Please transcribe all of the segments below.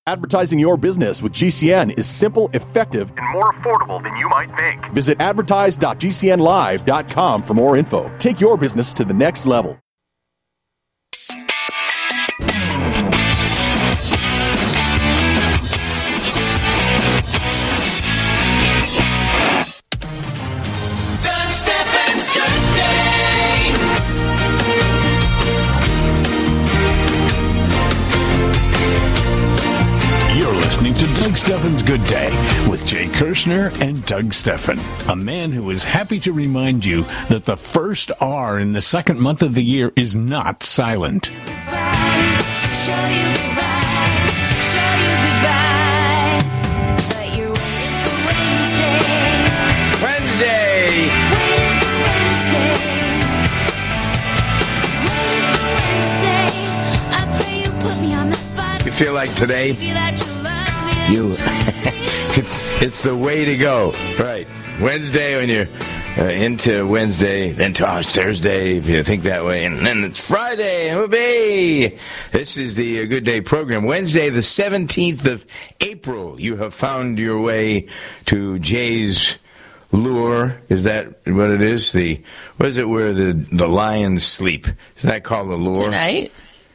Advertising your business with GCN is simple, effective, and more affordable than you might think. Visit advertise.gcnlive.com for more info. Take your business to the next level. Doug Stephan's Good Day. You're listening to Doug Stephan's Good Day with Jay Kirshner and Doug Stephan, a man who is happy to remind you that the first R in the second month of the year is not silent. Show you goodbye, but you're waiting for Wednesday. Waiting for Wednesday. Waiting for Wednesday. I pray you put me on the spot. You feel like today? Maybe that you love me. It's the way to go. Right. Wednesday, when you're into Wednesday, then to Thursday, if you think that way, and then it's Friday. Whoopee! This is the Good Day program. Wednesday, the 17th of April, you have found your way to Jay's Lure. Is that what it is? What is it where the lions sleep? Is that called the lure? Tonight?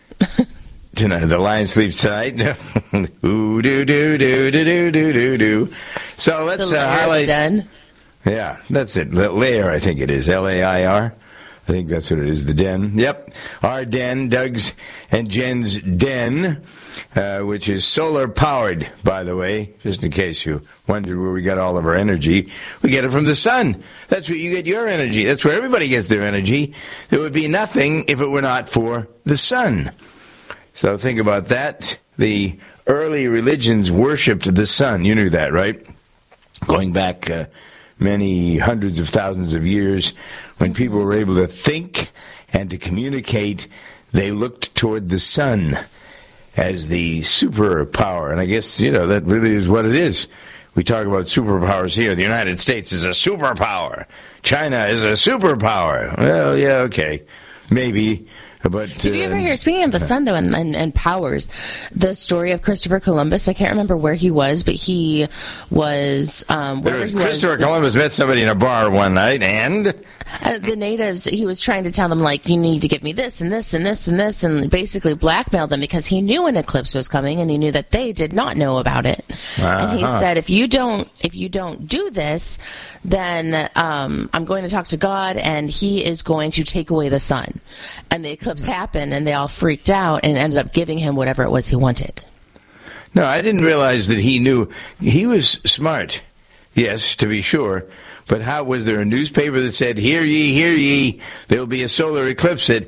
Tonight, the lion sleeps tonight. Ooh, do do do do do do do do. So let's highlight. Den. Yeah, that's it. Lair, I think it is. Lair. I think that's what it is. The den. Yep, our den, Doug's and Jen's den, which is solar powered. By the way, just in case you wondered where we got all of our energy, we get it from the sun. That's where you get your energy. That's where everybody gets their energy. There would be nothing if it were not for the sun. So think about that. The early religions worshipped the sun. You knew that, right? Going back many hundreds of thousands of years, when people were able to think and to communicate, they looked toward the sun as the superpower. And I guess, that really is what it is. We talk about superpowers here. The United States is a superpower. China is a superpower. Well, yeah, okay. Maybe. But, did you ever hear, speaking of the sun, though, and powers, the story of Christopher Columbus? I can't remember where he was, but he was... Christopher Columbus met somebody in a bar one night, and... the natives, he was trying to tell them, you need to give me this and this and this and this, and basically blackmailed them because he knew an eclipse was coming, and he knew that they did not know about it. And he said, if you don't do this, then I'm going to talk to God, and he is going to take away the sun. And the eclipse happened, and they all freaked out and ended up giving him whatever it was he wanted. No, I didn't realize that he knew. He was smart, yes, to be sure. But how was there a newspaper that said, hear ye, there will be a solar eclipse at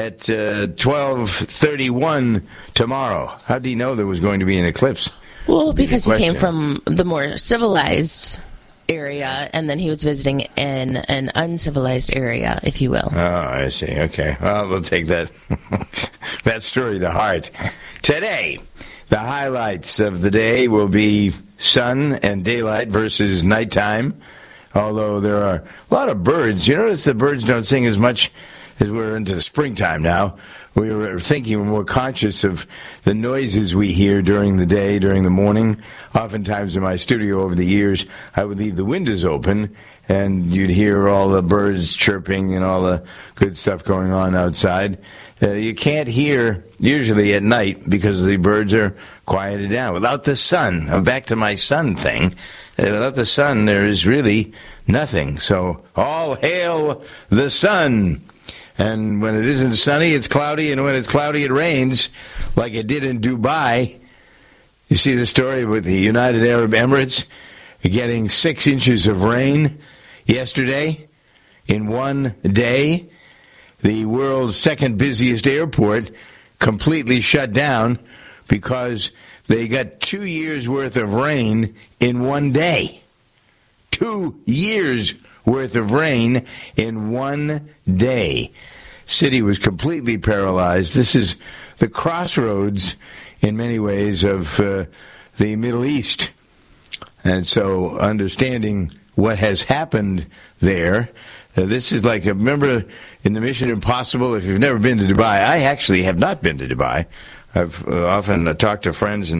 12:31 tomorrow? How did he know there was going to be an eclipse? Well, because he came from the more civilized area, and then he was visiting in an uncivilized area, if you will. Oh, I see. Okay. Well, we'll take that story to heart. Today, the highlights of the day will be sun and daylight versus nighttime, although there are a lot of birds. You notice the birds don't sing as much as we're into the springtime now. We were thinking we're more conscious of the noises we hear during the day, during the morning. Oftentimes in my studio over the years, I would leave the windows open, and you'd hear all the birds chirping and all the good stuff going on outside. You can't hear usually at night because the birds are quieted down. Without the sun, I'm back to my sun thing. Without the sun, there is really nothing. So all hail the sun. And when it isn't sunny, it's cloudy, and when it's cloudy, it rains, like it did in Dubai. You see the story with the United Arab Emirates getting 6 inches of rain yesterday in one day. The world's second busiest airport completely shut down because they got 2 years' worth of rain in one day. 2 years worth of rain in one day. City was completely paralyzed. This is the crossroads, in many ways, of the Middle East. And so understanding what has happened there, this is like, remember in the Mission Impossible, if you've never been to Dubai, I actually have not been to Dubai. I've often talked to friends, and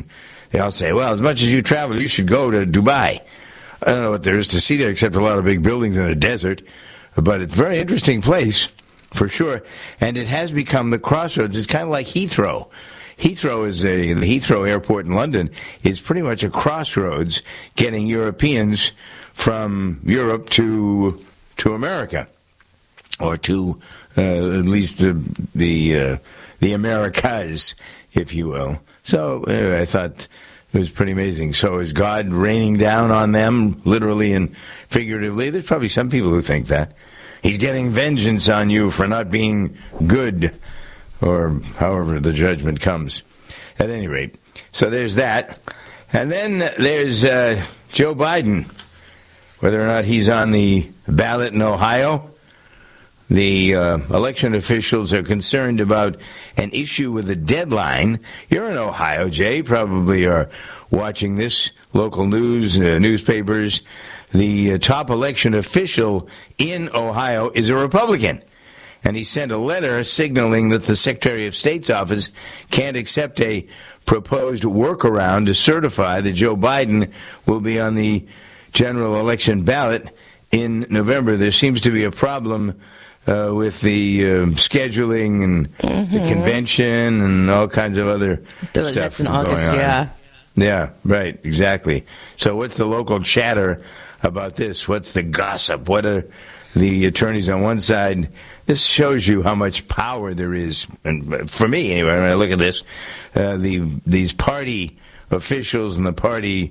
they all say, well, as much as you travel, you should go to Dubai. I don't know what there is to see there except a lot of big buildings in a desert, but it's a very interesting place, for sure. And it has become the crossroads. It's kind of like Heathrow. The Heathrow Airport in London is pretty much a crossroads getting Europeans from Europe to America, or to at least the Americas, if you will. So I thought it was pretty amazing. So is God raining down on them, literally and figuratively? There's probably some people who think that. He's getting vengeance on you for not being good, or however the judgment comes. At any rate, so there's that. And then there's Joe Biden, whether or not he's on the ballot in Ohio. The election officials are concerned about an issue with a deadline. You're in Ohio, Jay, probably are watching this. Local news, newspapers. The top election official in Ohio is a Republican. And he sent a letter signaling that the Secretary of State's office can't accept a proposed workaround to certify that Joe Biden will be on the general election ballot in November. There seems to be a problem with the scheduling and the convention and all kinds of other stuff. That's in August, yeah. Yeah, right, exactly. So what's the local chatter about this? What's the gossip? What are the attorneys on one side? This shows you how much power there is. And for me, anyway, when I look at this, these party officials and the party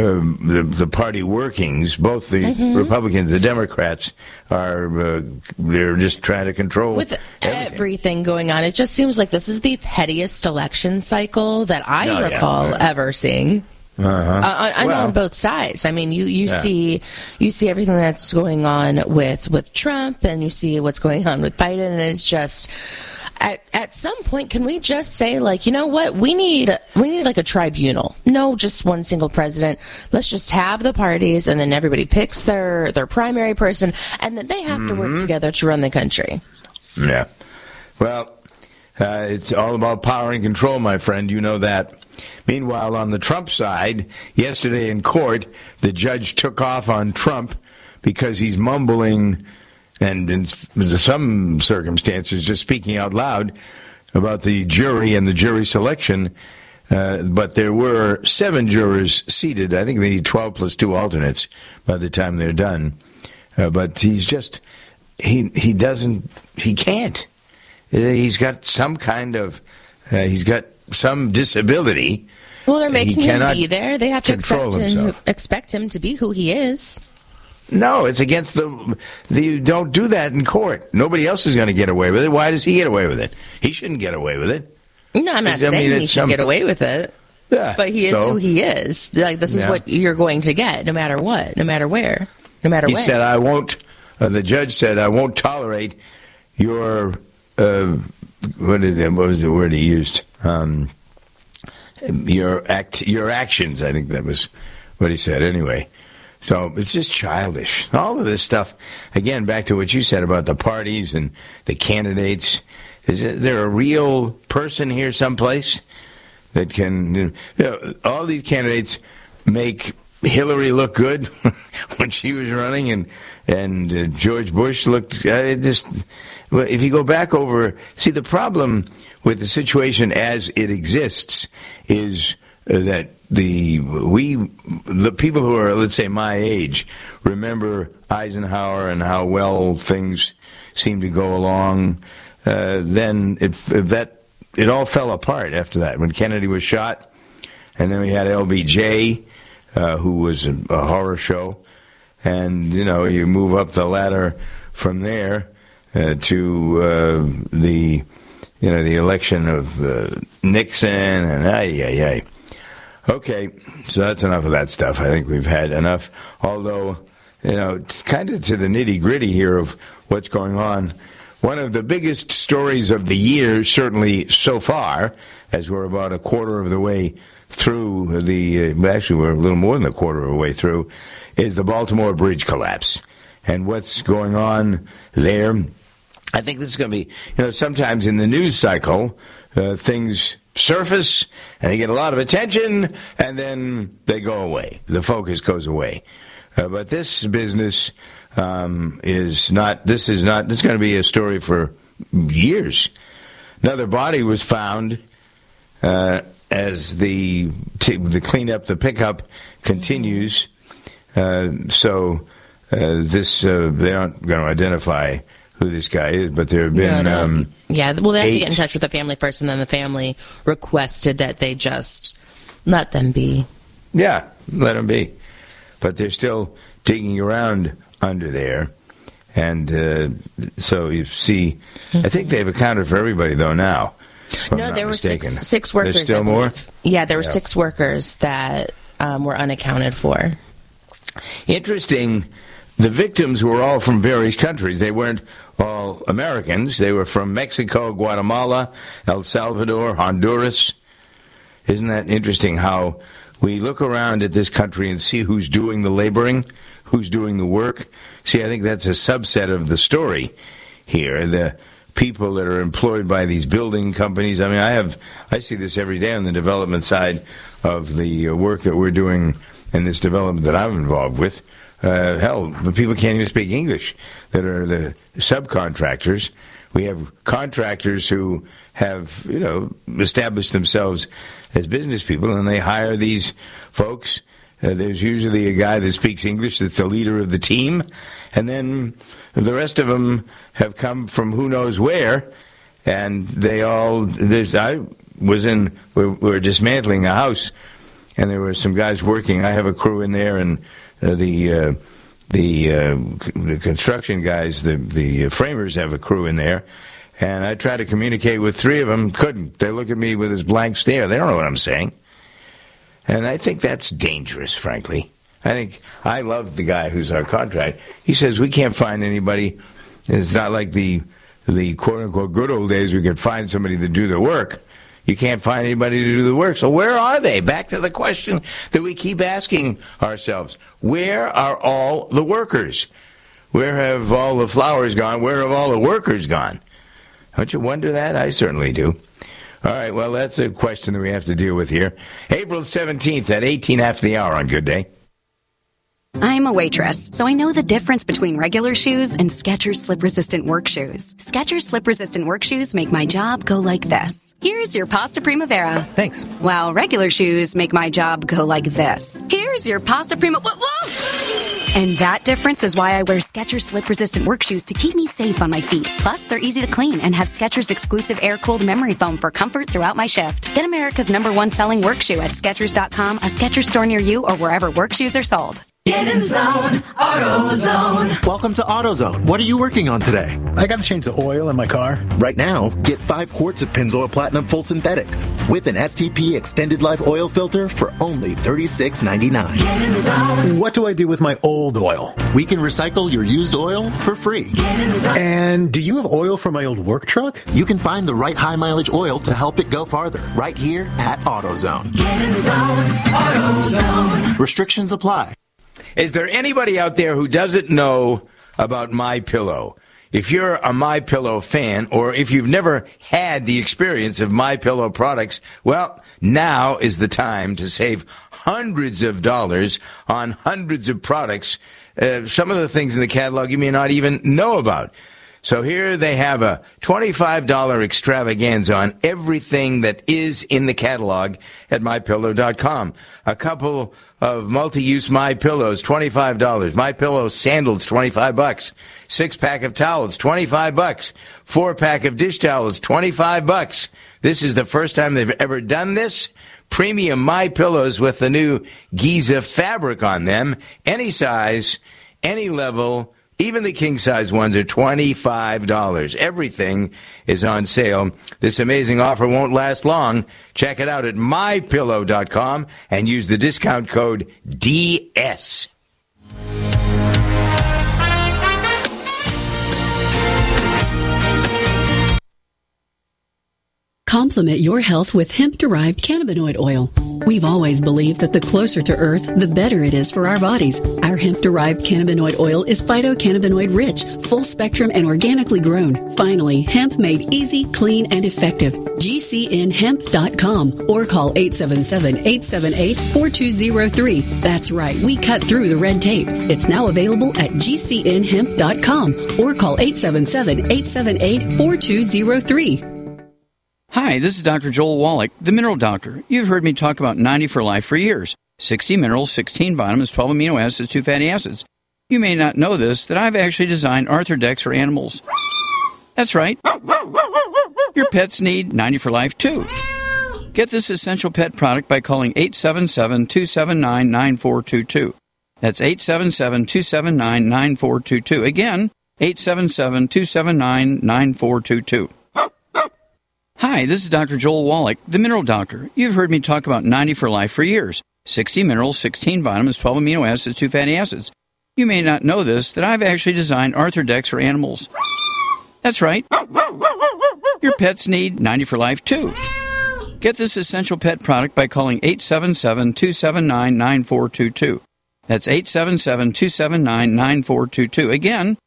the party workings, both the Republicans, the Democrats, are they're just trying to control with everything going on. It just seems like this is the pettiest election cycle that I recall ever seeing. I know on both sides. I mean, you see everything that's going on with Trump, and you see what's going on with Biden, and it's just at some point, can we just say, like, you know what, we need like a tribunal? No, just one single president. Let's just have the parties, and then everybody picks their primary person, and then they have to work together to run the country. Yeah. Well, it's all about power and control, my friend. You know that. Meanwhile, on the Trump side, yesterday in court, the judge took off on Trump because he's mumbling and in some circumstances just speaking out loud about the jury and the jury selection. But there were 7 jurors seated. I think they need 12 plus 2 alternates by the time they're done. But he's just, he can't. He's got some kind of, he's got some disability. Well, they're making him be there. They have to expect him to be who he is. No, it's against you don't do that in court. Nobody else is going to get away with it. Why does he get away with it? He shouldn't get away with it. No, I'm not saying he should get away with it. Yeah, but he is who he is. Like, this is what you're going to get, no matter what, no matter where, no matter when. He said, I won't, the judge said, I won't tolerate your, what was the word he used? Your actions, I think that was what he said anyway. So it's just childish. All of this stuff, again, back to what you said about the parties and the candidates. Is there a real person here someplace that can, all these candidates make Hillary look good when she was running, and George Bush looked, if you go back over, see, the problem with the situation as it exists is that the people who are, let's say, my age, remember Eisenhower and how well things seemed to go along. Then it all fell apart after that when Kennedy was shot, and then we had LBJ, who was a horror show, and you move up the ladder from there to the election of Nixon, and Okay, so that's enough of that stuff. I think we've had enough. Although, it's kind of to the nitty-gritty here of what's going on. One of the biggest stories of the year, certainly so far, as we're about a quarter of the way through actually we're a little more than a quarter of the way through, is the Baltimore Bridge collapse. And what's going on there. I think this is going to be, sometimes in the news cycle, things surface, and they get a lot of attention, and then they go away. The focus goes away. But this business is not. This is going to be a story for years. Another body was found as the cleanup, the pickup continues. So this they aren't going to identify who this guy is, but there have been they have to get in touch with the family first, and then the family requested that they just let them be. Yeah, let them be. But they're still digging around under there. And so you see, I think they've accounted for everybody, though, now. No, there were six workers. There's still more? Yeah, there were 6 workers that were unaccounted for. Interesting. The victims were all from various countries. They weren't all Americans. They were from Mexico, Guatemala, El Salvador, Honduras. Isn't that interesting how we look around at this country and see who's doing the laboring, who's doing the work? See, I think that's a subset of the story here. The people that are employed by these building companies. I mean, I see this every day on the development side of the work that we're doing in this development that I'm involved with. Hell, the people can't even speak English that are the subcontractors. We have contractors who have, established themselves as business people, and they hire these folks. There's usually a guy that speaks English that's the leader of the team, and then the rest of them have come from who knows where, and they all. We're dismantling a house, and there were some guys working. I have a crew in there, and the construction guys, the framers have a crew in there, and I tried to communicate with 3 of them, couldn't. They look at me with this blank stare. They don't know what I'm saying. And I think that's dangerous, frankly. I love the guy who's our contract. He says we can't find anybody. It's not like the quote-unquote good old days we could find somebody to do the work. You can't find anybody to do the work. So where are they? Back to the question that we keep asking ourselves. Where are all the workers? Where have all the flowers gone? Where have all the workers gone? Don't you wonder that? I certainly do. All right, well, that's a question that we have to deal with here. April 17th at 18 after the hour on Good Day. I'm a waitress, so I know the difference between regular shoes and Skechers slip-resistant work shoes. Skechers slip-resistant work shoes make my job go like this. Here's your pasta primavera. Thanks. While regular shoes make my job go like this. Here's your pasta primavera. And that difference is why I wear Skechers slip-resistant work shoes to keep me safe on my feet. Plus, they're easy to clean and have Skechers exclusive air-cooled memory foam for comfort throughout my shift. Get America's #1 selling work shoe at Skechers.com, a Skechers store near you, or wherever work shoes are sold. Get in zone, AutoZone. Welcome to AutoZone. What are you working on today? I got to change the oil in my car. Right now, get 5 quarts of Pennzoil Platinum Full Synthetic with an STP Extended Life Oil Filter for only $36.99. Get in zone. What do I do with my old oil? We can recycle your used oil for free. Get in zone. And do you have oil for my old work truck? You can find the right high mileage oil to help it go farther right here at AutoZone. Get in zone, AutoZone. Restrictions apply. Is there anybody out there who doesn't know about MyPillow? If you're a MyPillow fan, or if you've never had the experience of MyPillow products, well, now is the time to save hundreds of dollars on hundreds of products. Some of the things in the catalog you may not even know about. So here they have a $25 extravaganza on everything that is in the catalog at MyPillow.com. A couple of multi-use MyPillows, $25. MyPillow sandals, $25. 6-pack of towels, $25. 4-pack of dish towels, $25. This is the first time they've ever done this. Premium MyPillows with the new Giza fabric on them. Any size, any level. Even the king-size ones are $25. Everything is on sale. This amazing offer won't last long. Check it out at MyPillow.com and use the discount code DS. Complement your health with hemp-derived cannabinoid oil. We've always believed that the closer to Earth, the better it is for our bodies. Our hemp-derived cannabinoid oil is phytocannabinoid-rich, full-spectrum, and organically grown. Finally, hemp made easy, clean, and effective. GCNhemp.com or call 877-878-4203. That's right, we cut through the red tape. It's now available at GCNhemp.com or call 877-878-4203. Hi, this is Dr. Joel Wallach, the Mineral Doctor. You've heard me talk about 90 for Life for years. 60 minerals, 16 vitamins, 12 amino acids, 2 fatty acids. You may not know this, that I've actually designed Arthrodex for animals. That's right. Your pets need 90 for Life, too. Get this essential pet product by calling 877-279-9422. That's 877-279-9422. Again, 877-279-9422. Hi, this is Dr. Joel Wallach, the Mineral Doctor. You've heard me talk about 90 for Life for years. 60 minerals, 16 vitamins, 12 amino acids, 2 fatty acids. You may not know this, that I've actually designed Arthrodex for animals. That's right. Your pets need 90 for Life, too. Get this essential pet product by calling 877-279-9422. That's 877-279-9422. Again,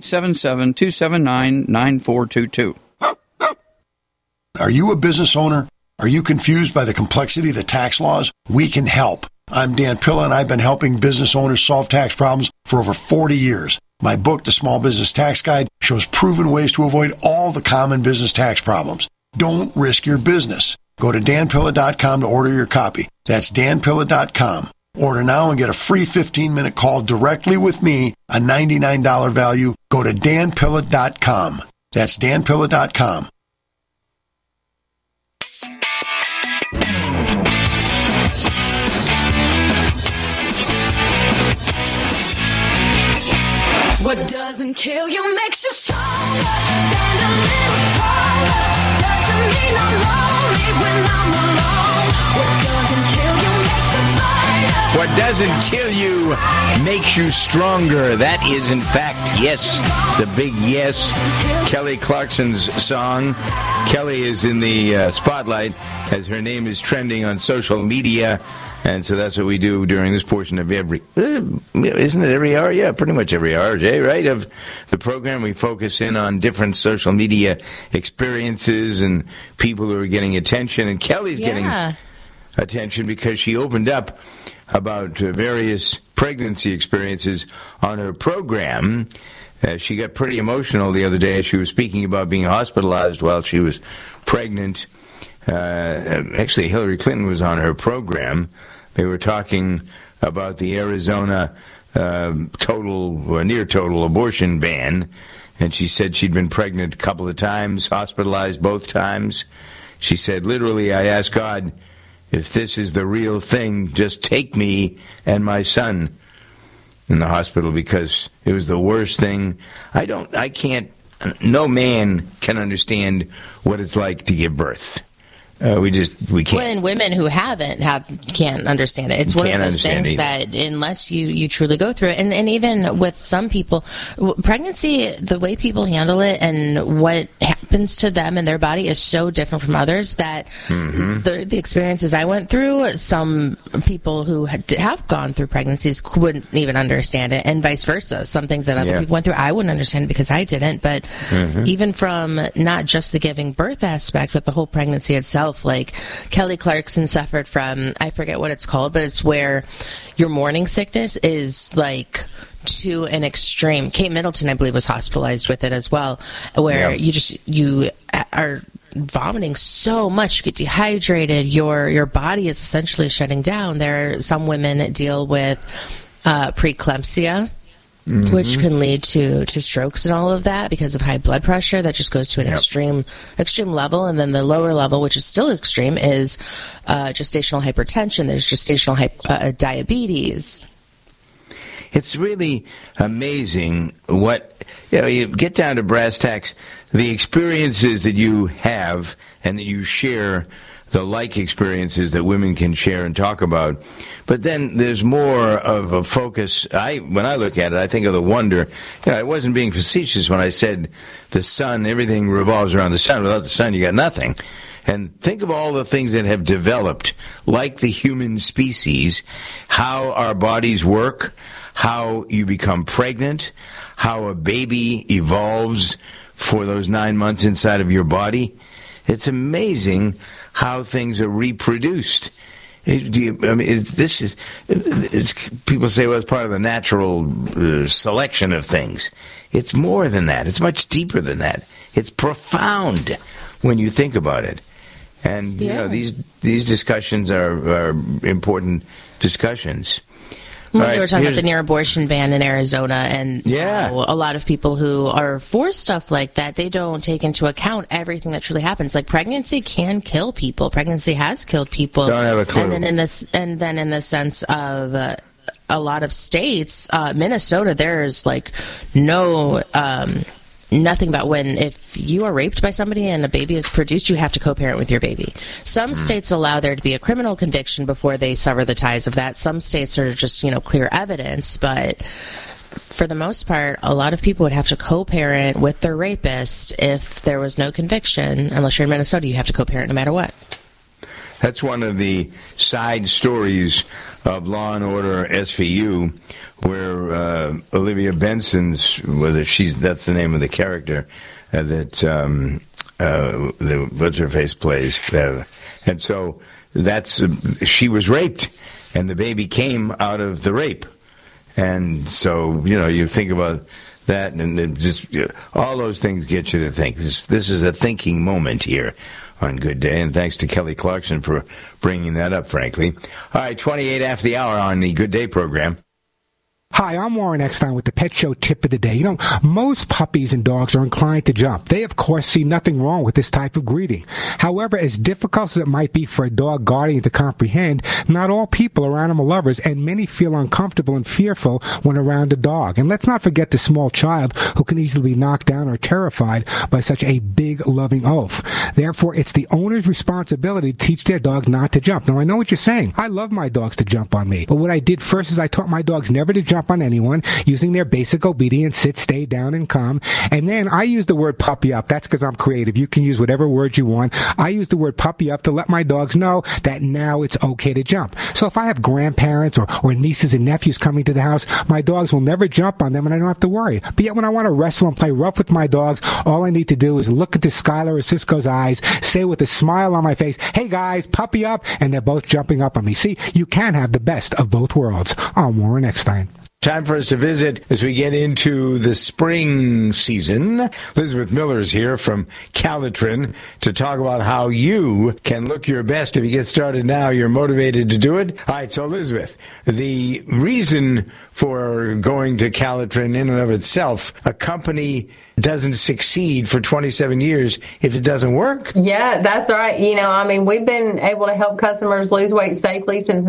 877-279-9422. Are you a business owner? Are you confused by the complexity of the tax laws? We can help. I'm Dan Pilla, and I've been helping business owners solve tax problems for over 40 years. My book, The Small Business Tax Guide, shows proven ways to avoid all the common business tax problems. Don't risk your business. Go to danpilla.com to order your copy. That's danpilla.com. Order now and get a free 15-minute call directly with me, a $99 value. Go to danpilla.com. That's danpilla.com. What doesn't kill you makes you stronger. Stand a little taller. Doesn't mean I'm lonely when I'm alone. What doesn't kill you makes you fighter. What doesn't kill you makes you stronger. That is, in fact, yes, the big yes. Kelly Clarkson's song. Kelly is in the spotlight as her name is trending on social media. And so that's what we do during this portion of every, isn't it every hour? Yeah, pretty much every hour, Jay, right? Of the program, we focus in on different social media experiences and people who are getting attention. And Kelly's getting attention because she opened up about various pregnancy experiences on her program. She got pretty emotional the other day as she was speaking about being hospitalized while she was pregnant. Actually, Hillary Clinton was on her program. They were talking about the Arizona total or near total abortion ban, and she said she'd been pregnant a couple of times, hospitalized both times. She said, literally, I asked God, if this is the real thing, just take me and my son in the hospital because it was the worst thing. No man can understand what it's like to give birth. We can't. When women who can't understand it. It's one of those things that unless you truly go through it, and even with some people, pregnancy, the way people handle it and what happens to them and their body is so different from others that the experiences I went through, some people who have gone through pregnancies wouldn't even understand it, and vice versa. Some things that other people went through, I wouldn't understand it because I didn't. But even from not just the giving birth aspect, but the whole pregnancy itself. Like Kelly Clarkson suffered from, I forget what it's called, but it's where your morning sickness is like to an extreme. Kate Middleton, I believe, was hospitalized with it as well, where you are vomiting so much, you get dehydrated, your body is essentially shutting down. There are some women that deal with preeclampsia, which can lead to strokes and all of that because of high blood pressure. That just goes to an extreme level. And then the lower level, which is still extreme, is gestational hypertension. There's gestational diabetes. It's really amazing what, you get down to brass tacks, the experiences that you have and that you share, the like experiences that women can share and talk about. But then there's more of a focus. When I look at it, I think of the wonder. I wasn't being facetious when I said the sun, everything revolves around the sun. Without the sun, you got nothing. And think of all the things that have developed, like the human species, how our bodies work, how you become pregnant, how a baby evolves for those 9 months inside of your body. It's amazing how things are reproduced. People say, well, it's part of the natural selection of things. It's more than that. It's much deeper than that. It's profound when you think about it. And you know, these discussions are important discussions. Well, we were talking about the near abortion ban in Arizona, and how a lot of people who are for stuff like that, they don't take into account everything that truly happens. Like, pregnancy can kill people. Pregnancy has killed people. Don't have a clue. And then in the sense of a lot of states, Minnesota, there's like no nothing about if you are raped by somebody and a baby is produced, you have to co-parent with your baby. Some states allow there to be a criminal conviction before they sever the ties of that. Some states are just, clear evidence, but for the most part, a lot of people would have to co-parent with their rapist if there was no conviction. Unless you're in Minnesota, you have to co-parent no matter what. That's one of the side stories of Law and Order SVU, where Olivia Benson's, that's the name of the character that what's her face plays, and so she was raped, and the baby came out of the rape, and so you think about that, and it just all those things get you to think. This is a thinking moment here on Good Day, and thanks to Kelly Clarkson for bringing that up, frankly. All right, 28 after the hour on the Good Day program. Hi, I'm Warren Eckstein with the Pet Show Tip of the Day. Most puppies and dogs are inclined to jump. They, of course, see nothing wrong with this type of greeting. However, as difficult as it might be for a dog guardian to comprehend, not all people are animal lovers, and many feel uncomfortable and fearful when around a dog. And let's not forget the small child who can easily be knocked down or terrified by such a big, loving oaf. Therefore, it's the owner's responsibility to teach their dog not to jump. Now, I know what you're saying. I love my dogs to jump on me. But what I did first is I taught my dogs never to jump on anyone, using their basic obedience, sit, stay down, and calm. And then I use the word puppy up. That's because I'm creative. You can use whatever words you want. I use the word puppy up to let my dogs know that now it's okay to jump. So if I have grandparents or nieces and nephews coming to the house, my dogs will never jump on them and I don't have to worry. But yet when I want to wrestle and play rough with my dogs, all I need to do is look into Skylar or Cisco's eyes, say with a smile on my face, hey guys, puppy up, and they're both jumping up on me. See, you can have the best of both worlds. I'm Warren Eckstein. Time for us to visit as we get into the spring season. Elizabeth Miller is here from Calitrin to talk about how you can look your best. If you get started now, you're motivated to do it. All right, so Elizabeth, the reason for going to Calitrin in and of itself, a company doesn't succeed for 27 years if it doesn't work. Yeah, that's right. We've been able to help customers lose weight safely since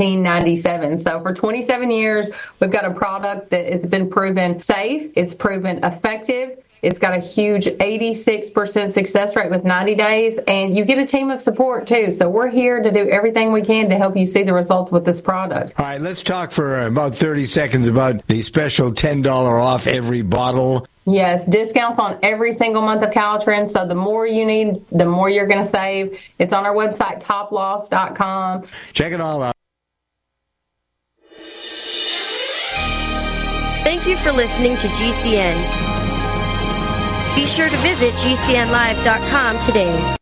1997. So for 27 years, we've got a product that it's been proven safe, it's proven effective, it's got a huge 86% success rate with 90 days, and you get a team of support too. So we're here to do everything we can to help you see the results with this product. All right, let's talk for about 30 seconds about the special $10 off every bottle. Yes, discounts on every single month of Calitrin. So the more you need, the more you're going to save. It's on our website, toploss.com. Check it all out. Thank you for listening to GCN. Be sure to visit GCNlive.com today.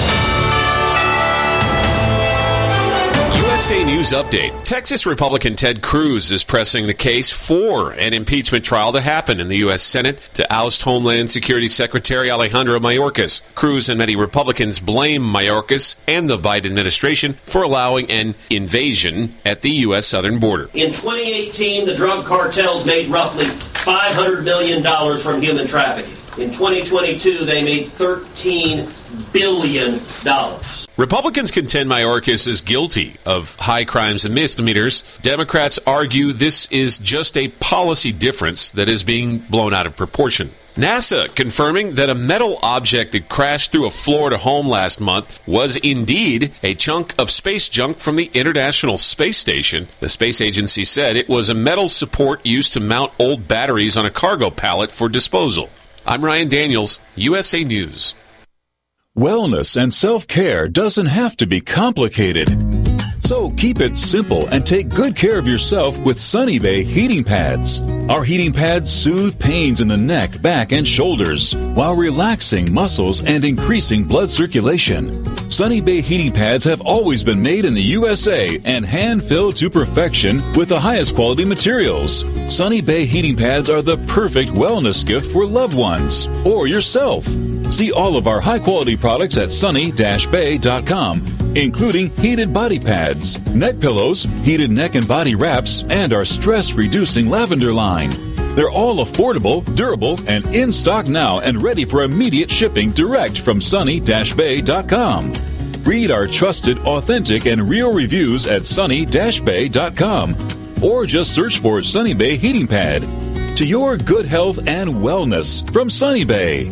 USA News Update. Texas Republican Ted Cruz is pressing the case for an impeachment trial to happen in the U.S. Senate to oust Homeland Security Secretary Alejandro Mayorkas. Cruz and many Republicans blame Mayorkas and the Biden administration for allowing an invasion at the U.S. southern border. In 2018, the drug cartels made roughly $500 million from human trafficking. In 2022, they made $13 billion. Republicans contend Mayorkas is guilty of high crimes and misdemeanors. Democrats argue this is just a policy difference that is being blown out of proportion. NASA confirming that a metal object that crashed through a Florida home last month was indeed a chunk of space junk from the International Space Station. The space agency said it was a metal support used to mount old batteries on a cargo pallet for disposal. I'm Ryan Daniels, USA News. Wellness and self-care doesn't have to be complicated. So keep it simple and take good care of yourself with Sunny Bay heating pads. Our heating pads soothe pains in the neck, back, and shoulders while relaxing muscles and increasing blood circulation. Sunny Bay heating pads have always been made in the USA and hand-filled to perfection with the highest quality materials. Sunny Bay heating pads are the perfect wellness gift for loved ones or yourself. See all of our high-quality products at sunny-bay.com, including heated body pads, neck pillows, heated neck and body wraps, and our stress-reducing lavender line. They're all affordable, durable, and in stock now and ready for immediate shipping direct from sunny-bay.com. Read our trusted, authentic, and real reviews at sunny-bay.com or just search for Sunny Bay Heating Pad. To your good health and wellness from Sunny Bay.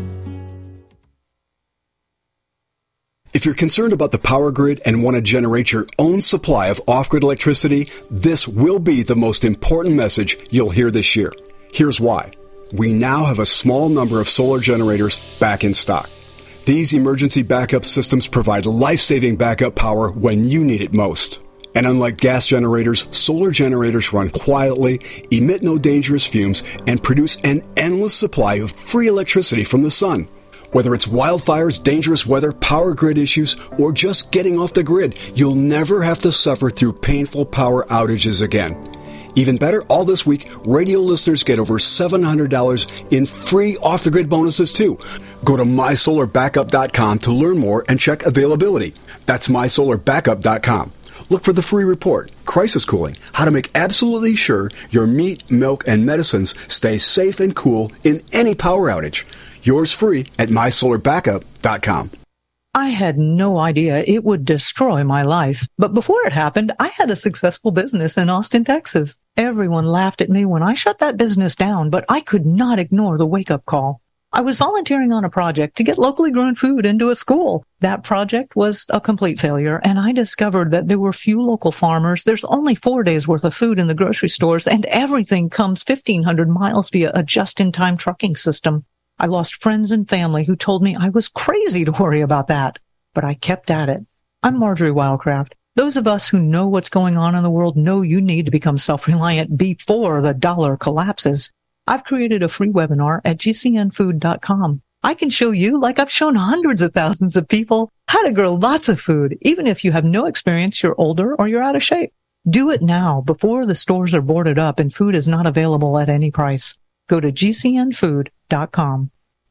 If you're concerned about the power grid and want to generate your own supply of off-grid electricity, this will be the most important message you'll hear this year. Here's why. We now have a small number of solar generators back in stock. These emergency backup systems provide life-saving backup power when you need it most. And unlike gas generators, solar generators run quietly, emit no dangerous fumes, and produce an endless supply of free electricity from the sun. Whether it's wildfires, dangerous weather, power grid issues, or just getting off the grid, you'll never have to suffer through painful power outages again. Even better, all this week, radio listeners get over $700 in free off-the-grid bonuses, too. Go to mysolarbackup.com to learn more and check availability. That's mysolarbackup.com. Look for the free report, Crisis Cooling, how to make absolutely sure your meat, milk, and medicines stay safe and cool in any power outage. Yours free at mysolarbackup.com. I had no idea it would destroy my life. But before it happened, I had a successful business in Austin, Texas. Everyone laughed at me when I shut that business down, but I could not ignore the wake-up call. I was volunteering on a project to get locally grown food into a school. That project was a complete failure, and I discovered that there were few local farmers. There's only 4 days worth of food in the grocery stores, and everything comes 1,500 miles via a just-in-time trucking system. I lost friends and family who told me I was crazy to worry about that, but I kept at it. I'm Marjorie Wildcraft. Those of us who know what's going on in the world know you need to become self-reliant before the dollar collapses. I've created a free webinar at gcnfood.com. I can show you, like I've shown hundreds of thousands of people, how to grow lots of food, even if you have no experience, you're older, or you're out of shape. Do it now before the stores are boarded up and food is not available at any price. Go to gcnfood.com.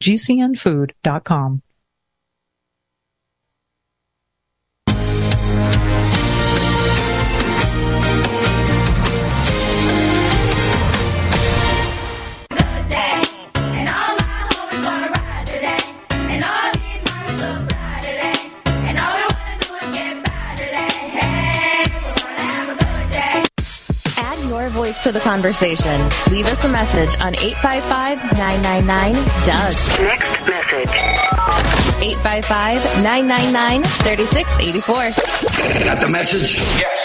gcnfood.com. Voice to the conversation. Leave us a message on 855-999-DOUG. Next message. 855-999-3684. Got the message? Yes.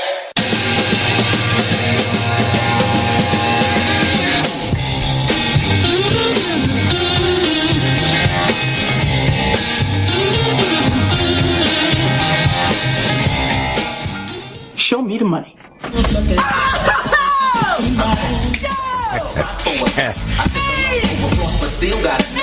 Show me the money. Still got it.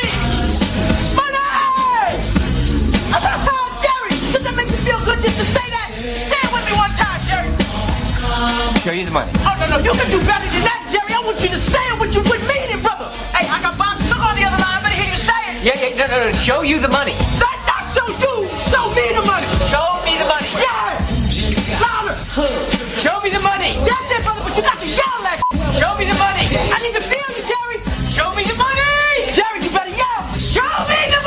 Jerry, does that make you feel good just to say that? Say it with me one time, Jerry. Show you the money. Oh, no, you can do better than that, Jerry. I want you to say it with meaning, brother. Hey, I got Bob Sugar on the other line. I better hear you say it. Yeah, no. Show you the money. Not show you. Show me the money. Show me the money. Yeah. Louder. Show me the money. That's it, brother, but you got to yell that. Show me the money. I need to feel you, Jerry. Show me the money. Jerry, you better yell. Show me the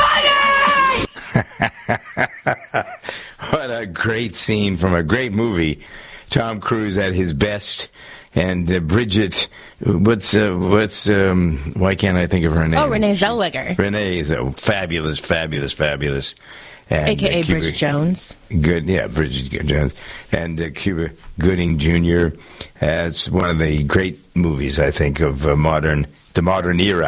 money. What a great scene from a great movie. Tom Cruise at his best. And Bridget, why can't I think of her name? Oh, Renee Zellweger. Renee is a fabulous. And, AKA Bridget Jones. Bridget Jones. And Cuba Gooding Jr. It's one of the great movies, I think, of the modern era.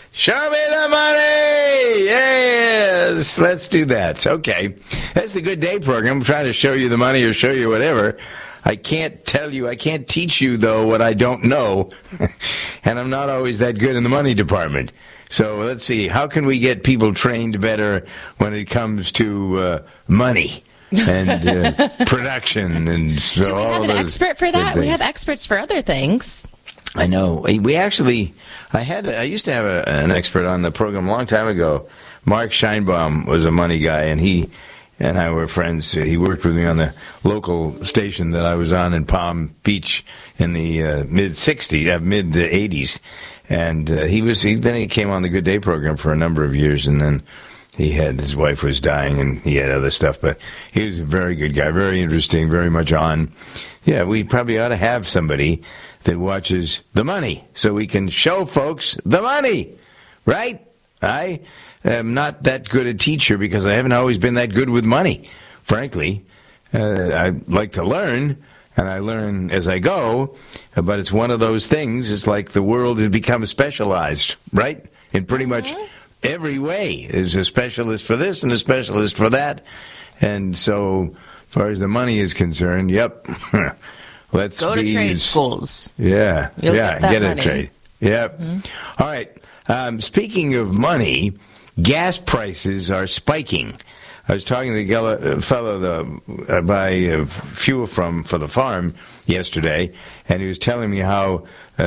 Show me the money! Yes, let's do that. Okay. That's the Good Day program. I'm trying to show you the money or show you whatever. I can't tell you, I can't teach you, though, what I don't know. And I'm not always that good in the money department. So let's see. How can we get people trained better when it comes to money and production? And so do we have an expert for that? We have experts for other things. I know. We actually, I used to have an expert on the program a long time ago. Mark Scheinbaum was a money guy, and he and I were friends. He worked with me on the local station that I was on in Palm Beach in the mid-'80s. And then he came on the Good Day program for a number of years, and then his wife was dying, and he had other stuff. But he was a very good guy, very interesting, very much on. Yeah, we probably ought to have somebody that watches the money so we can show folks the money, right? I am not that good a teacher because I haven't always been that good with money, frankly. I like to learn, and I learn as I go, but it's one of those things. It's like the world has become specialized, right? In pretty much every way. There's a specialist for this and a specialist for that. And so, as far as the money is concerned, yep. Let's go to trade schools. Yeah. You'll get money. a trade. Yep. Mm-hmm. All right. Speaking of money, gas prices are spiking. I was talking to the fellow by fuel for the farm yesterday, and he was telling me how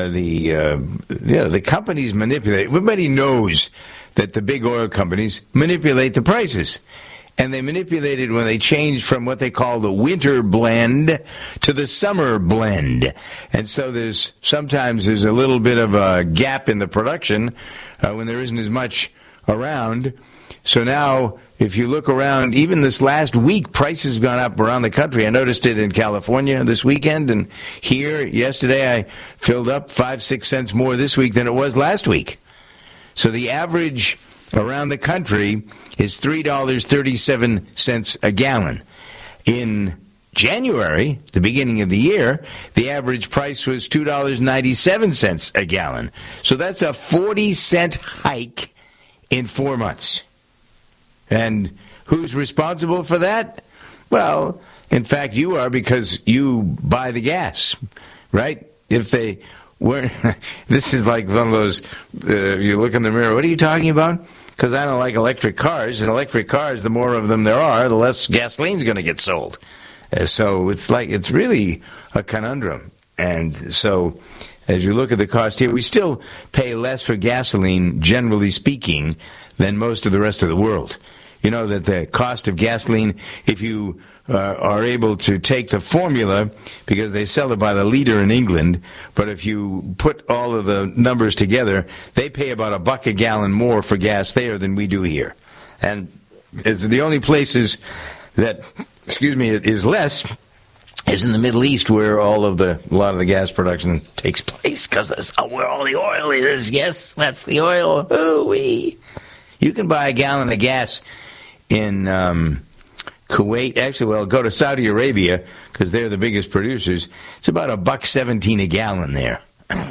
the companies manipulate. Everybody knows that the big oil companies manipulate the prices. And they manipulated when they changed from what they call the winter blend to the summer blend. And so sometimes there's a little bit of a gap in the production when there isn't as much around. So now, if you look around, even this last week, prices have gone up around the country. I noticed it in California this weekend, and here yesterday I filled up 5-6 cents more this week than it was last week. So the average around the country is $3.37 a gallon. In January, the beginning of the year, the average price was $2.97 a gallon. So that's a 40-cent hike in 4 months. And who's responsible for that? Well, in fact, you are, because you buy the gas, right? If they weren't, this is like one of those, you look in the mirror, what are you talking about? Because I don't like electric cars, and electric cars, the more of them there are, the less gasoline's going to get sold. So it's really a conundrum. And so as you look at the cost here, we still pay less for gasoline, generally speaking, than most of the rest of the world. You know that the cost of gasoline, if you are able to take the formula, because they sell it by the liter in England, but if you put all of the numbers together, they pay about $1 a gallon more for gas there than we do here. And it's the only places that, it is less is in the Middle East, where a lot of the gas production takes place, because that's where all the oil is. Yes, that's the oil. Ooh-wee. You can buy a gallon of gas in Kuwait. Actually, go to Saudi Arabia, because they're the biggest producers. It's about $1.17 a gallon there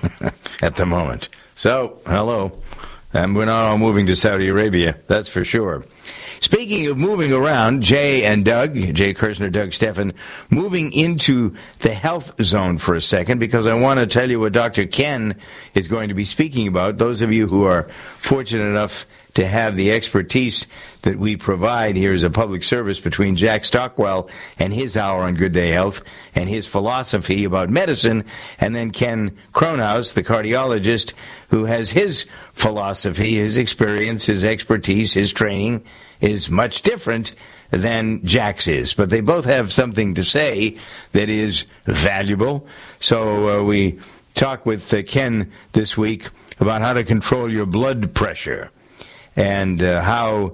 at the moment. So, hello. And we're not all moving to Saudi Arabia, that's for sure. Speaking of moving around, Jay and Doug, Jay Kirshner, Doug Steffen, moving into the health zone for a second, because I want to tell you what Dr. Ken is going to be speaking about. Those of you who are fortunate enough to have the expertise that we provide here as a public service between Jack Stockwell and his hour on Good Day Health and his philosophy about medicine, and then Ken Kronhaus, the cardiologist, who has his philosophy, his experience, his expertise, his training is much different than Jack's is. But they both have something to say that is valuable. So we talk with Ken this week about how to control your blood pressure and how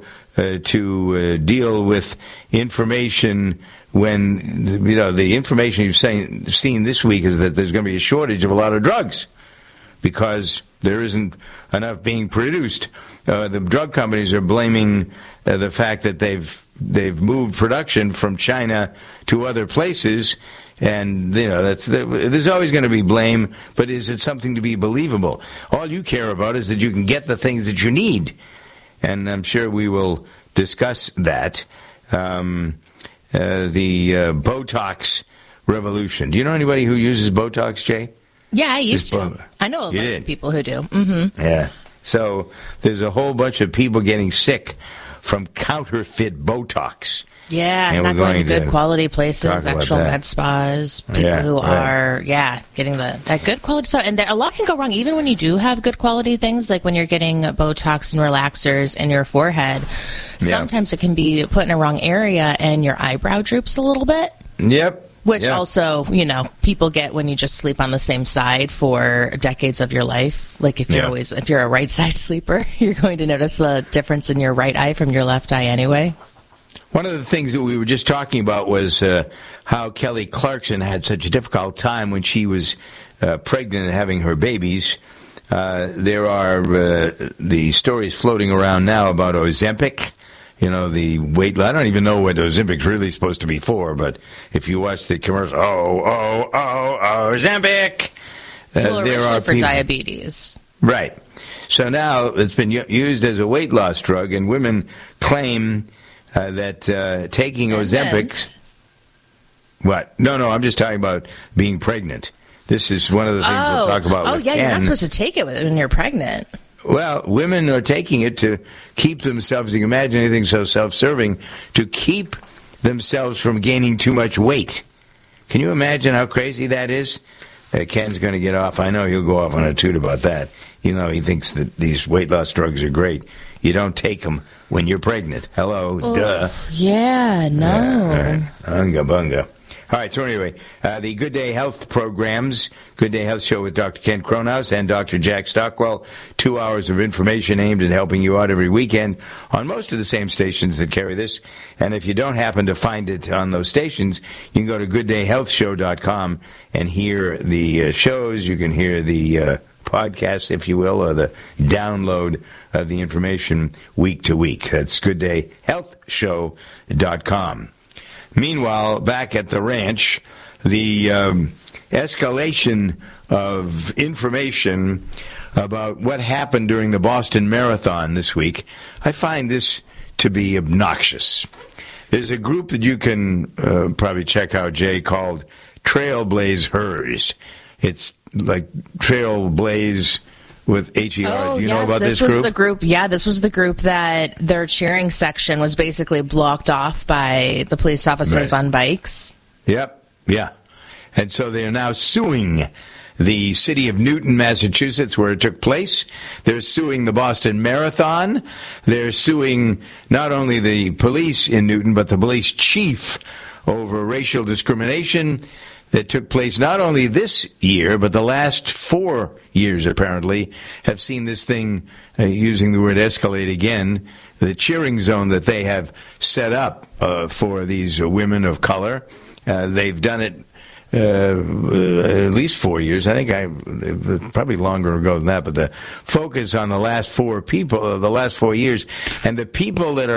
to deal with information when, the information you've seen this week is that there's going to be a shortage of a lot of drugs because there isn't enough being produced. The drug companies are blaming the fact that they've moved production from China to other places, And, there's always going to be blame, but is it something to be believable? All you care about is that you can get the things that you need. And I'm sure we will discuss that. The Botox revolution. Do you know anybody who uses Botox, Jay? Yeah, I used to. I know a bunch of people who do. Mm-hmm. Yeah. So there's a whole bunch of people getting sick from counterfeit Botox. Yeah, And not we're going to going good to quality places, talk about actual that. med spas, people who are, getting that good quality stuff. And a lot can go wrong, even when you do have good quality things, like when you're getting Botox and relaxers in your forehead. Sometimes it can be put in a wrong area and your eyebrow droops a little bit. Yep. Which also, people get when you just sleep on the same side for decades of your life. Like if you're a right side sleeper, you're going to notice a difference in your right eye from your left eye anyway. One of the things that we were just talking about was how Kelly Clarkson had such a difficult time when she was pregnant and having her babies. There are the stories floating around now about Ozempic. The weight. I don't even know what Ozempic's really supposed to be for, but if you watch the commercial, Ozempic. Well, there are for people, diabetes. Right. So now it's been used as a weight loss drug, and women claim that taking Ozempic. What? No, I'm just talking about being pregnant. This is one of the things we'll talk about. Oh, with yeah, Ken. you're not supposed to take it when you're pregnant. Well, women are taking it to keep themselves, you can imagine anything so self-serving, to keep themselves from gaining too much weight. Can you imagine how crazy that is? Ken's going to get off. I know he'll go off on a toot about that. He thinks that these weight loss drugs are great. You don't take them when you're pregnant. Hello, duh. Yeah, no. All right. Unga bunga. All right, so anyway, the Good Day Health programs, Good Day Health Show with Dr. Ken Cronhaus and Dr. Jack Stockwell, 2 hours of information aimed at helping you out every weekend on most of the same stations that carry this. And if you don't happen to find it on those stations, you can go to gooddayhealthshow.com and hear the shows. You can hear the podcast, if you will, or the download of the information week to week. That's gooddayhealthshow.com. Meanwhile, back at the ranch, the escalation of information about what happened during the Boston Marathon this week, I find this to be obnoxious. There's a group that you can probably check out, Jay, called Trailblazers. It's like Trailblaze with HER. Do you know about this group? This was the group. Yeah, this was the group that their cheering section was basically blocked off by the police officers on bikes. Yep. Yeah. And so they are now suing the city of Newton, Massachusetts, where it took place. They're suing the Boston Marathon. They're suing not only the police in Newton, but the police chief over racial discrimination that took place not only this year, but the last 4 years, apparently, have seen this thing, using the word escalate again, the cheering zone that they have set up for these women of color. They've done it at least 4 years. I think probably longer ago than that, but the focus on the last 4 years, and the people that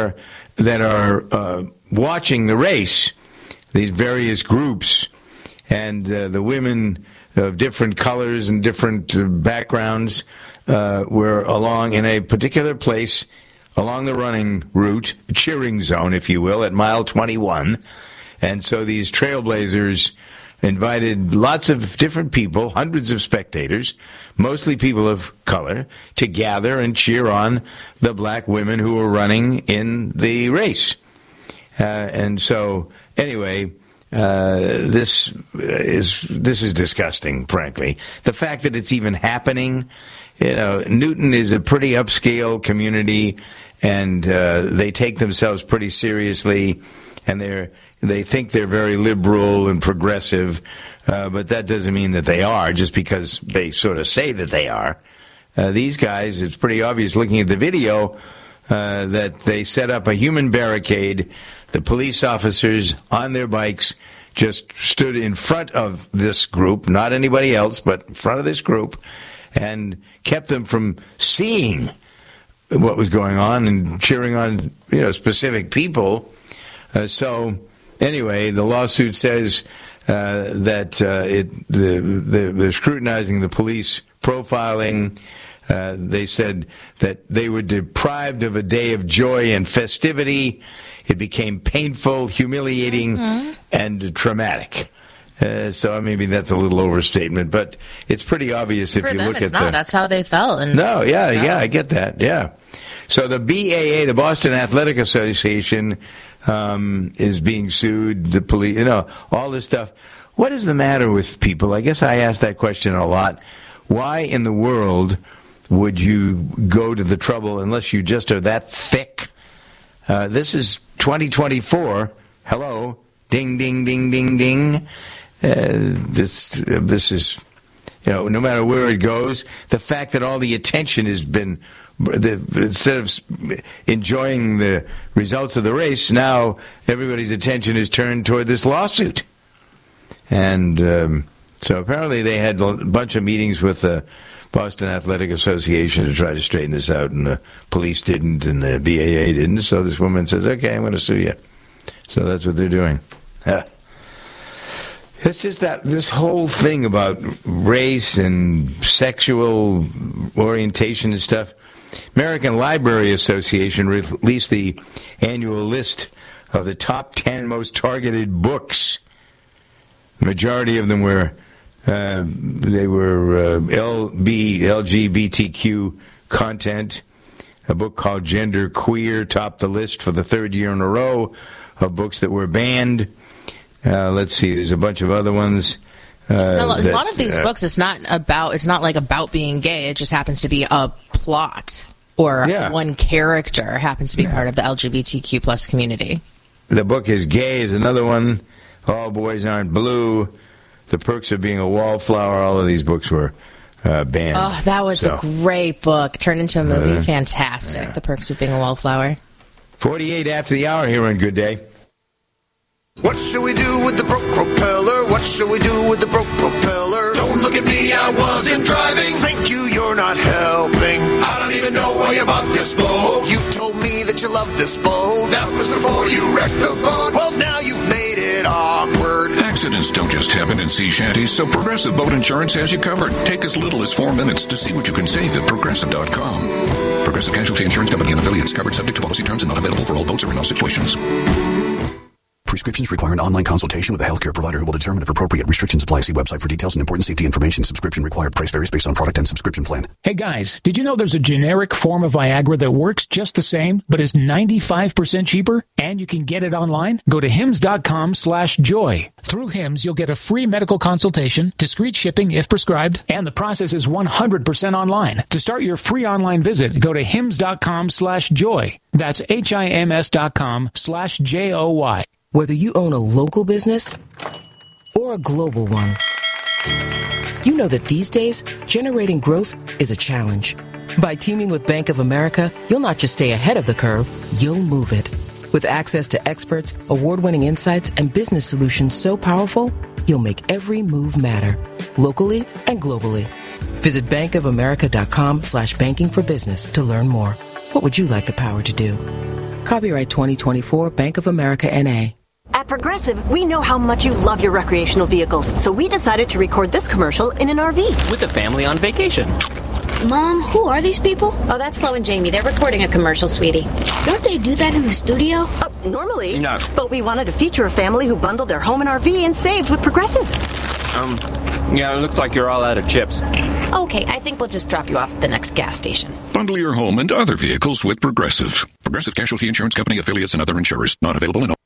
are watching the race, these various groups, and the women of different colors and different backgrounds were along in a particular place along the running route, cheering zone, if you will, at mile 21. And so these Trailblazers invited lots of different people, hundreds of spectators, mostly people of color, to gather and cheer on the black women who were running in the race. And so, anyway, this is disgusting, frankly. The fact that it's even happening, Newton is a pretty upscale community, and they take themselves pretty seriously, and they think they're very liberal and progressive, but that doesn't mean that they are, just because they sort of say that they are. These guys, it's pretty obvious looking at the video, that they set up a human barricade. The police officers on their bikes just stood in front of this group, not anybody else, but in front of this group, and kept them from seeing what was going on and cheering on, specific people. So anyway, the lawsuit says that they're scrutinizing the police profiling. They said that they were deprived of a day of joy and festivity. It became painful, humiliating, and traumatic. So maybe that's a little overstatement, but it's pretty obvious if For you them, look it's at not. That's how they felt. And I get that. Yeah. So the BAA, the Boston Athletic Association, is being sued. The police, all this stuff. What is the matter with people? I guess I ask that question a lot. Why in the world would you go to the trouble unless you just are that thick? This is 2024. Hello. Ding, ding, ding, ding, ding. This is, no matter where it goes, the fact that all the attention has been, instead of enjoying the results of the race, now everybody's attention is turned toward this lawsuit. And so apparently they had a bunch of meetings with the Boston Athletic Association to try to straighten this out, and the police didn't, and the BAA didn't. So this woman says, okay, I'm going to sue you. So that's what they're doing. It's just that this whole thing about race and sexual orientation and stuff. American Library Association released the annual list of the top 10 most targeted books. The majority of them were LGBTQ content. A book called Gender Queer topped the list for the third year in a row of books that were banned. Let's see, there's a bunch of other ones. A lot of these books, it's not like about being gay. It just happens to be a plot, or one character happens to be part of the LGBTQ plus community. The book is Gay is another one. All Boys Aren't Blue. The Perks of Being a Wallflower. All of these books were banned. Oh, that was a great book. Turned into a movie. Fantastic. Yeah. The Perks of Being a Wallflower. 48 after the hour here on Good Day. What should we do with the broke propeller? What should we do with the broke propeller? Don't look at me, I wasn't driving. Thank you, you're not helping. I don't even know why you bought this boat. You told me that you loved this boat. That was before you wrecked the boat. Well, now you've made it awkward. Accidents don't just happen in sea shanties, so Progressive Boat Insurance has you covered. Take as little as 4 minutes to see what you can save at Progressive.com. Progressive Casualty Insurance Company and affiliates, covered subject to policy terms and not available for all boats or in all situations. Prescriptions require an online consultation with a healthcare provider who will determine if appropriate. Restrictions apply. See website for details and important safety information. Subscription required. Price varies based on product and subscription plan. Hey guys, did you know there's a generic form of Viagra that works just the same, but is 95% cheaper? And you can get it online? Go to hims.com/joy. Through Hims, you'll get a free medical consultation, discreet shipping if prescribed, and the process is 100% online. To start your free online visit, go to hims.com/joy. That's HIMS.com/JOY. Whether you own a local business or a global one, you know that these days, generating growth is a challenge. By teaming with Bank of America, you'll not just stay ahead of the curve, you'll move it. With access to experts, award-winning insights, and business solutions so powerful, you'll make every move matter, locally and globally. Visit bankofamerica.com/banking for business to learn more. What would you like the power to do? Copyright 2024 Bank of America N.A. At Progressive, we know how much you love your recreational vehicles, so we decided to record this commercial in an RV. With the family on vacation. Mom, who are these people? Oh, that's Flo and Jamie. They're recording a commercial, sweetie. Don't they do that in the studio? Normally. No. But we wanted to feature a family who bundled their home and RV and saved with Progressive. Yeah, it looks like you're all out of chips. Okay, I think we'll just drop you off at the next gas station. Bundle your home and other vehicles with Progressive. Progressive Casualty Insurance Company, affiliates, and other insurers. Not available in all.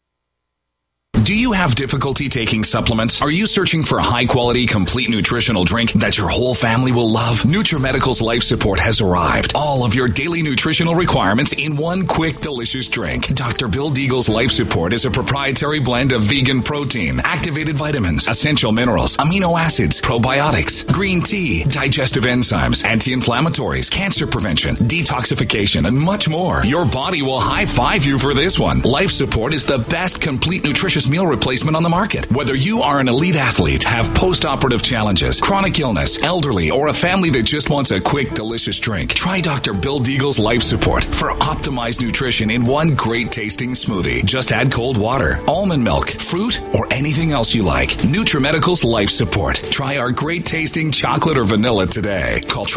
Do you have difficulty taking supplements? Are you searching for a high-quality, complete nutritional drink that your whole family will love? NutriMedical's Life Support has arrived. All of your daily nutritional requirements in one quick, delicious drink. Dr. Bill Deagle's Life Support is a proprietary blend of vegan protein, activated vitamins, essential minerals, amino acids, probiotics, green tea, digestive enzymes, anti-inflammatories, cancer prevention, detoxification, and much more. Your body will high-five you for this one. Life Support is the best complete nutritious meal meal replacement on the market. Whether you are an elite athlete, have post-operative challenges, chronic illness, elderly, or a family that just wants a quick, delicious drink, try Dr. Bill Deagle's Life Support for optimized nutrition in one great tasting smoothie. Just add cold water, almond milk, fruit, or anything else you like. NutriMedical's Life Support. Try our great tasting chocolate or vanilla today. Call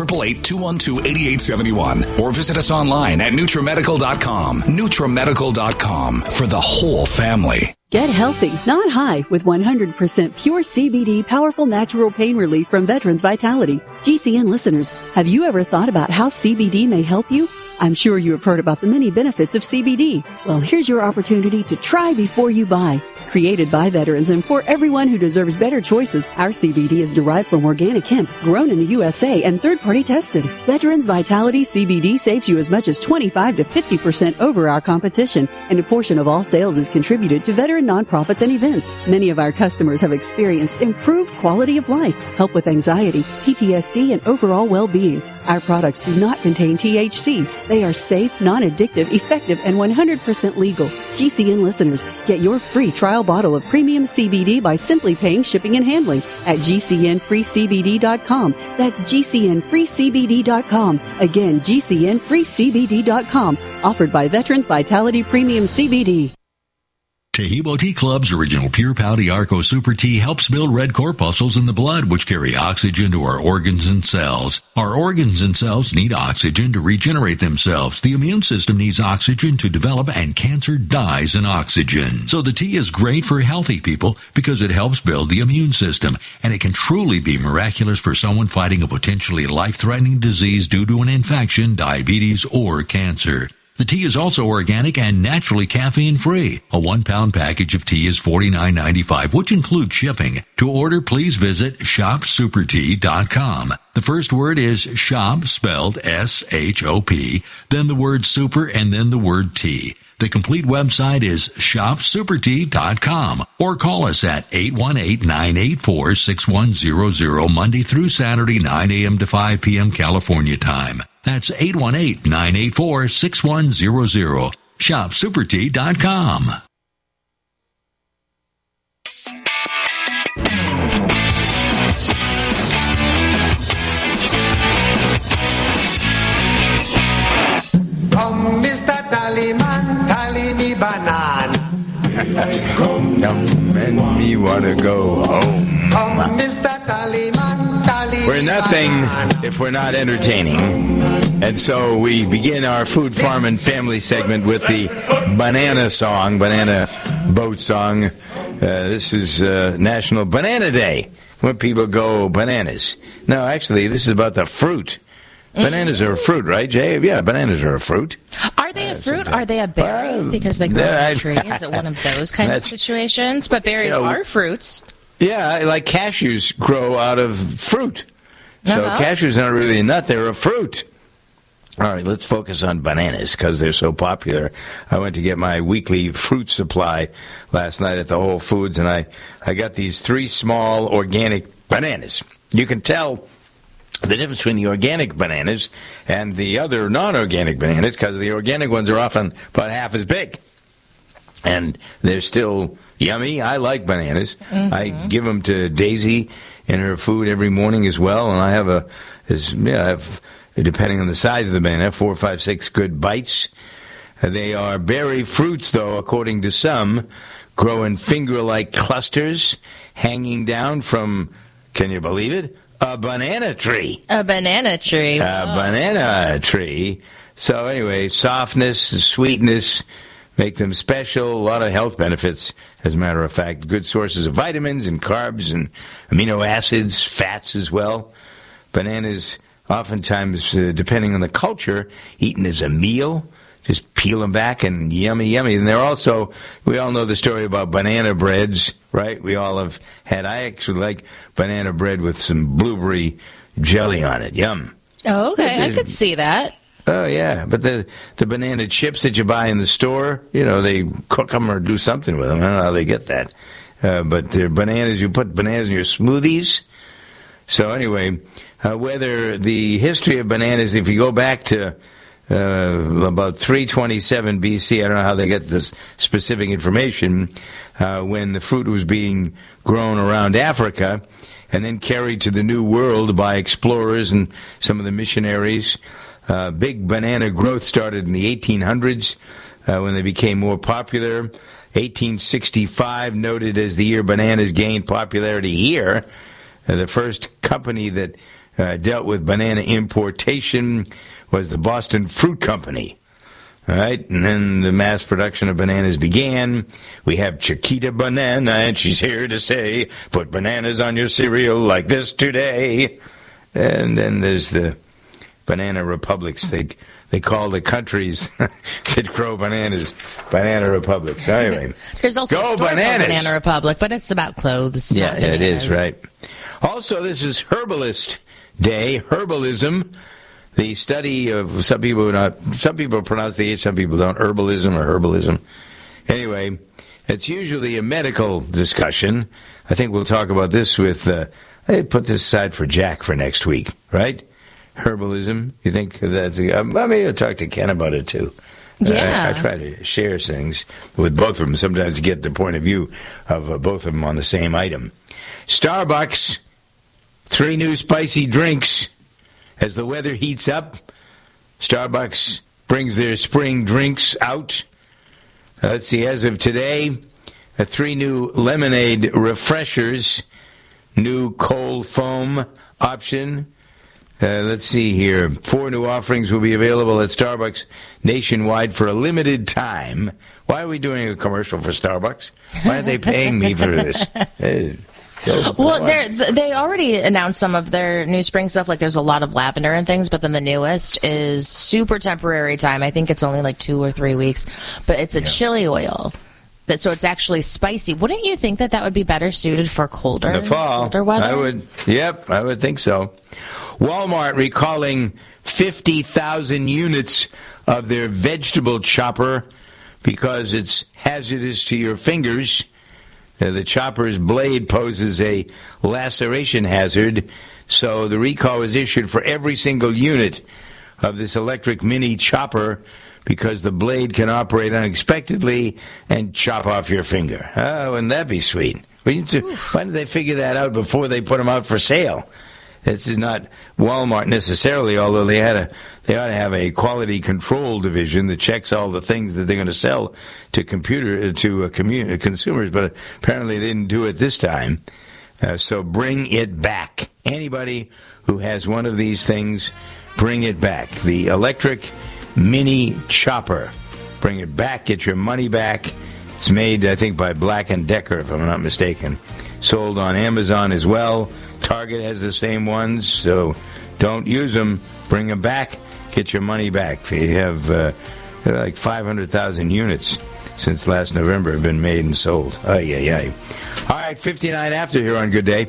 888-212-8871 or visit us online at NutriMedical.com. NutriMedical.com for the whole family. Get healthy, not high, with 100% pure CBD powerful natural pain relief from Veterans Vitality. GCN listeners, have you ever thought about how CBD may help you? I'm sure you have heard about the many benefits of CBD. Well, here's your opportunity to try before you buy. Created by veterans and for everyone who deserves better choices, our CBD is derived from organic hemp, grown in the USA and third-party tested. Veterans Vitality CBD saves you as much as 25 to 50% over our competition, and a portion of all sales is contributed to veteran nonprofits and events. Many of our customers have experienced improved quality of life, help with anxiety, PTSD, and overall well-being. Our products do not contain THC. They are safe, non-addictive, effective, and 100% legal. GCN listeners, get your free trial bottle of premium CBD by simply paying shipping and handling at GCNFreeCBD.com. That's GCNFreeCBD.com. Again, GCNFreeCBD.com. Offered by Veterans Vitality Premium CBD. Tahibo Tea Club's original Pure Pouty Arco Super Tea helps build red corpuscles in the blood, which carry oxygen to our organs and cells. Our organs and cells need oxygen to regenerate themselves. The immune system needs oxygen to develop, and cancer dies in oxygen. So the tea is great for healthy people because it helps build the immune system, and it can truly be miraculous for someone fighting a potentially life-threatening disease due to an infection, diabetes, or cancer. The tea is also organic and naturally caffeine-free. A 1-pound package of tea is $49.95, which includes shipping. To order, please visit shopsupertea.com. The first word is shop, spelled S-H-O-P, then the word super, and then the word tea. The complete website is shopsupertea.com, or call us at 818-984-6100 Monday through Saturday, 9 a.m. to 5 p.m. California time. That's 818-984-6100. ShopSuperTea.com. Come, Mr. Tallyman, tally me banan. Come and me wanna go home. Come, Mr. Tallyman, tally We're nothing if we're not entertaining. And so we begin our Food, Farm, and Family segment with the banana song, banana boat song. This is National Banana Day, when people go bananas. No, actually, this is about the fruit. Bananas are a fruit, right, Jay? Yeah, bananas are a fruit. Are they a fruit? Are they a berry? Because they grow on a tree. Is it one of those kind of situations? But berries are fruits. Yeah, like cashews grow out of fruit. So cashews aren't really a nut, they're a fruit. All right, let's focus on bananas because they're so popular. I went to get my weekly fruit supply last night at the Whole Foods, and I got these 3 small organic bananas. You can tell the difference between the organic bananas and the other non-organic bananas because the organic ones are often about half as big. And they're still yummy. I like bananas. Mm-hmm. I give them to Daisy in her food every morning as well, and I have depending on the size of the banana, 4, 5, 6 good bites. They are berry fruits, though, according to some, grow in finger-like clusters hanging down from, can you believe it, a banana tree. A banana tree. A banana tree. So anyway, softness, sweetness, make them special, a lot of health benefits, as a matter of fact. Good sources of vitamins and carbs and amino acids, fats as well. Bananas, oftentimes, depending on the culture, eaten as a meal. Just peel them back and yummy, yummy. And they're also, we all know the story about banana breads, right? We all have had, I actually like banana bread with some blueberry jelly on it. Yum. Oh, okay. I could see that. Oh, yeah. But the banana chips that you buy in the store, they cook them or do something with them. I don't know how they get that. But they're bananas, you put bananas in your smoothies. So anyway, whether the history of bananas, if you go back to about 327 BC. I don't know how they get this specific information, when the fruit was being grown around Africa and then carried to the New World by explorers and some of the missionaries. Big banana growth started in the 1800s when they became more popular. 1865 noted as the year bananas gained popularity here. The first company that dealt with banana importation was the Boston Fruit Company. All right, and then the mass production of bananas began. We have Chiquita Banana, and she's here to say, put bananas on your cereal like this today. And then there's the banana republics. They call the countries that grow bananas banana republics. Anyway, there's also go a store bananas. called Banana Republic, but it's about clothes. Yeah, not it is, bananas. right. Also, this is Herbalist Day, herbalism. The study of some people pronounce the H, some people don't. Herbalism or herbalism. Anyway, it's usually a medical discussion. I think we'll talk about this with. I put this aside for Jack for next week, right? Herbalism. You think that's? Maybe I'll talk to Ken about it too. Yeah. I try to share things with both of them. Sometimes to get the point of view of both of them on the same item. Starbucks, 3 new spicy drinks. As the weather heats up, Starbucks brings their spring drinks out. Let's see, as of today, 3 new lemonade refreshers, new cold foam option. Let's see here. 4 new offerings will be available at Starbucks nationwide for a limited time. Why are we doing a commercial for Starbucks? Why are they paying me for this? Well, they already announced some of their new spring stuff. Like, there's a lot of lavender and things, but then the newest is super temporary time. I think it's only like 2 or 3 weeks, but it's a chili oil. So it's actually spicy. Wouldn't you think that would be better suited for colder, in the fall, colder weather? I would think so. Walmart recalling 50,000 units of their vegetable chopper because it's hazardous to your fingers. The chopper's blade poses a laceration hazard, so the recall was issued for every single unit of this electric mini chopper because the blade can operate unexpectedly and chop off your finger. Oh, wouldn't that be sweet? Why did they figure that out before they put them out for sale? This is not Walmart necessarily, although they ought to have a quality control division that checks all the things that they're going to sell to consumers. But apparently they didn't do it this time. So bring it back. Anybody who has one of these things, bring it back. The electric mini chopper. Bring it back. Get your money back. It's made, I think, by Black & Decker, if I'm not mistaken. Sold on Amazon as well. Target has the same ones, so don't use them. Bring them back. Get your money back. They have like 500,000 units since last November have been made and sold. Ay, ay, ay. All right, 59 after here on Good Day.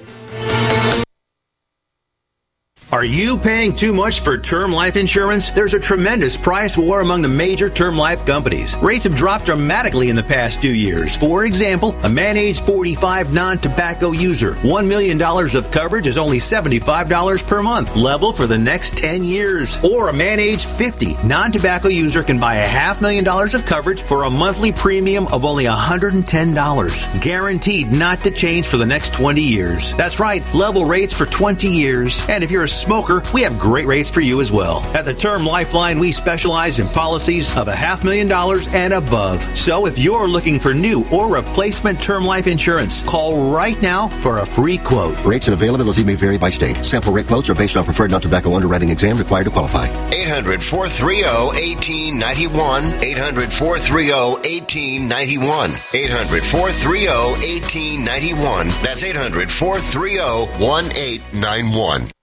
Are you paying too much for term life insurance? There's a tremendous price war among the major term life companies. Rates have dropped dramatically in the past few years. For example, a man age 45 non-tobacco user, $1 million of coverage is only $75 per month, level for the next 10 years. Or a man age 50 non-tobacco user can buy $500,000 of coverage for a monthly premium of only $110. Guaranteed not to change for the next 20 years. That's right, level rates for 20 years. And if you're a smoker, we have great rates for you as well. At the Term Lifeline, we specialize in policies of $500,000 and above. So if you're looking for new or replacement term life insurance, call right now for a free quote. Rates and availability may vary by state. Sample rate quotes are based on preferred non-tobacco underwriting exam required to qualify. 800-430-1891. 800-430-1891. 800-430-1891. That's 800-430-1891.